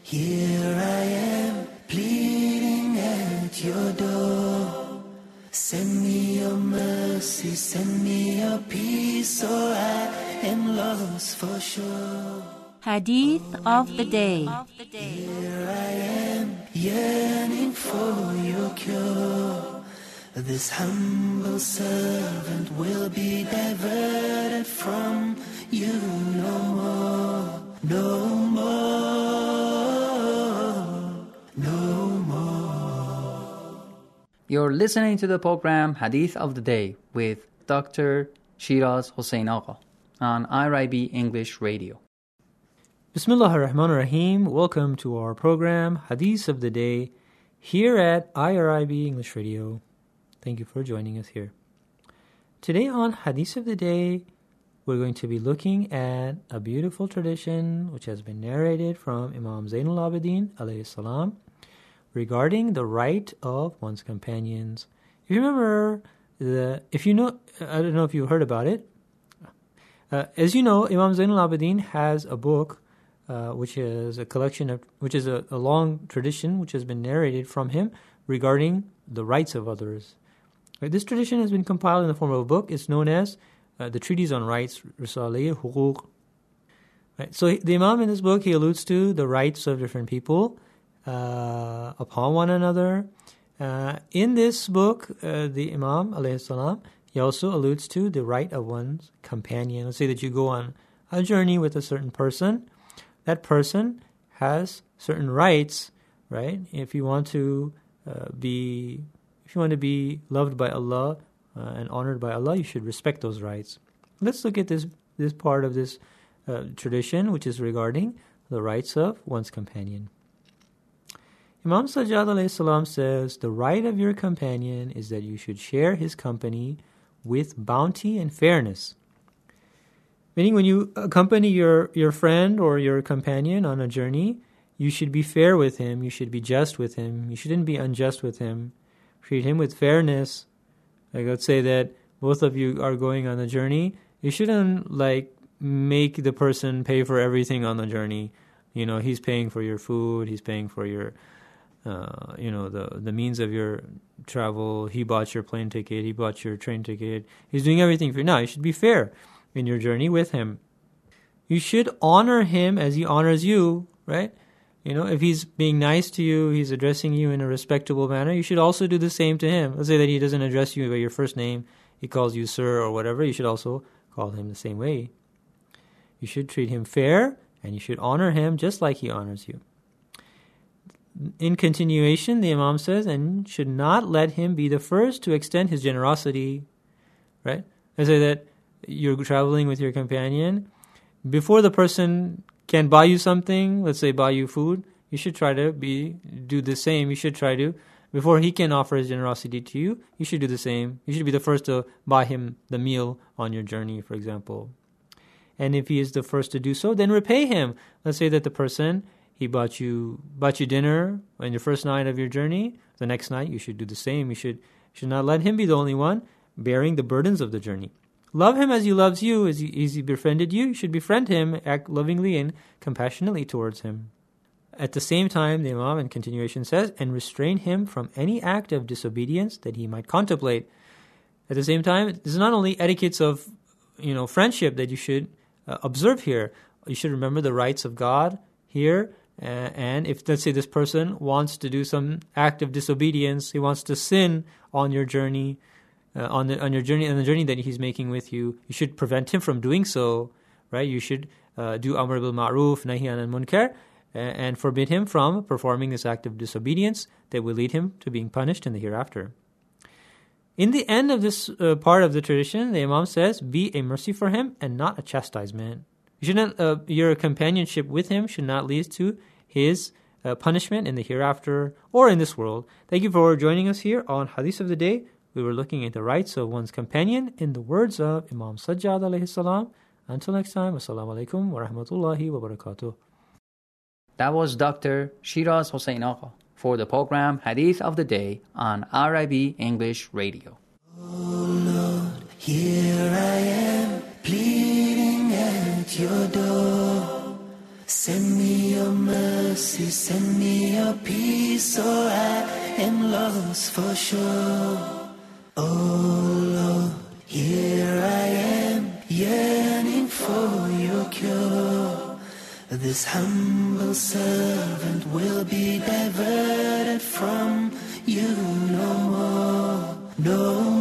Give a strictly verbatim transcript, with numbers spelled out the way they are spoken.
Here I am, pleading at your door. Send me your mercy, send me your peace, or I am lost for sure. Hadith of the Day. Here I am, yearning for your cure. This humble servant will be diverted from you no more, no more, no more. You're listening to the program Hadith of the Day with Doctor Shiraz Hossein Agha on I R I B English Radio. Bismillah ar-Rahman ar-Rahim. Welcome to our program Hadith of the Day here at I R I B English Radio. Thank you for joining us here. Today on Hadith of the Day, we're going to be looking at a beautiful tradition which has been narrated from Imam Zainul Abidin alayhi salam regarding the right of one's companions. If you remember, the if you know, I don't know if you heard about it. Uh, as you know, Imam Zainul Abidin has a book uh, which is a collection of, which is a, a long tradition which has been narrated from him regarding the rights of others. Right, this tradition has been compiled in the form of a book. It's known as uh, the Treatise on Rights, Risaleh Huquq. Right, so the Imam in this book, he alludes to the rights of different people uh, upon one another. Uh, in this book, uh, the Imam, alayhi salam, he also alludes to the right of one's companion. Let's say that you go on a journey with a certain person. That person has certain rights, right? If you want to uh, be... If you want to be loved by Allah uh, and honored by Allah, you should respect those rights. Let's look at this this part of this uh, tradition, which is regarding the rights of one's companion. Imam Sajjad alayhi salam says, the right of your companion is that you should share his company with bounty and fairness. Meaning when you accompany your, your friend or your companion on a journey, you should be fair with him, you should be just with him, you shouldn't be unjust with him. Treat him with fairness. Like, let's say that both of you are going on a journey. You shouldn't, like, make the person pay for everything on the journey. You know, he's paying for your food. He's paying for your, uh, you know, the, the means of your travel. He bought your plane ticket. He bought your train ticket. He's doing everything for you. No, you should be fair in your journey with him. You should honor him as he honors you, right? You know, if he's being nice to you, he's addressing you in a respectable manner, you should also do the same to him. Let's say that he doesn't address you by your first name, he calls you sir or whatever, you should also call him the same way. You should treat him fair, and you should honor him just like he honors you. In continuation, the Imam says, and should not let him be the first to extend his generosity, right? Let's say that you're traveling with your companion. Before the person can buy you something, let's say buy you food, you should try to be do the same. You should try to, before he can offer his generosity to you, you should do the same. You should be the first to buy him the meal on your journey, for example. And if he is the first to do so, then repay him. Let's say that the person, he bought you bought you dinner on your first night of your journey. The next night, you should do the same. You should, should not let him be the only one bearing the burdens of the journey. Love him as he loves you, as he, as he befriended you. You should befriend him, act lovingly and compassionately towards him. At the same time, the Imam in continuation says, and restrain him from any act of disobedience that he might contemplate. At the same time, this is not only etiquettes of, you know, friendship that you should uh, observe here. You should remember the rights of God here. Uh, and if, let's say, this person wants to do some act of disobedience, he wants to sin on your journey, Uh, on the on your journey, on the journey that he's making with you, you should prevent him from doing so, right? You should uh, do amr bil ma'ruf, nahi anil munkar, and, and forbid him from performing this act of disobedience that will lead him to being punished in the hereafter. In the end of this uh, part of the tradition, the Imam says, be a mercy for him and not a chastisement. You should not, uh, your companionship with him should not lead to his uh, punishment in the hereafter or in this world. Thank you for joining us here on Hadith of the Day. We were looking at the rights of one's companion in the words of Imam Sajjad alayhi salam. Until next time, assalamu alaikum wa rahmatullahi wa barakatuh. That was Doctor Shiraz Hossein Agha for the program Hadith of the Day on I R I B English Radio. Oh Lord, here I am, pleading at your door. Send me your mercy, send me your peace, or I am lost for sure. Oh Lord, here I am, yearning for your cure. This humble servant will be diverted from you no more, no more.